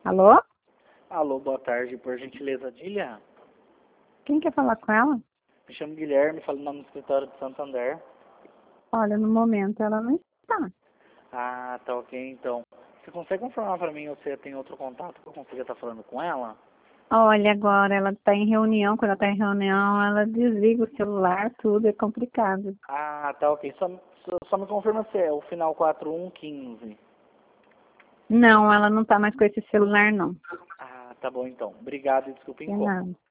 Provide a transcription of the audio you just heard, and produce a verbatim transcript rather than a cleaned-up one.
Alô? Alô, boa tarde, por gentileza, Dília. Quem quer falar com ela? Me chamo Guilherme, falo no escritório de Santander. Olha, no momento ela não está. Ah, tá ok, então. Você consegue confirmar pra mim ou você tem outro contato que eu consiga estar falando com ela? Olha, agora ela está em reunião. Quando ela está em reunião, ela desliga o celular, tudo é complicado. Ah, tá ok. Só, só, só me confirma se é o final quatro um um cinco. Não, ela não está mais com esse celular, não. Ah, tá bom então. Obrigado e desculpa o De incômodo. nada.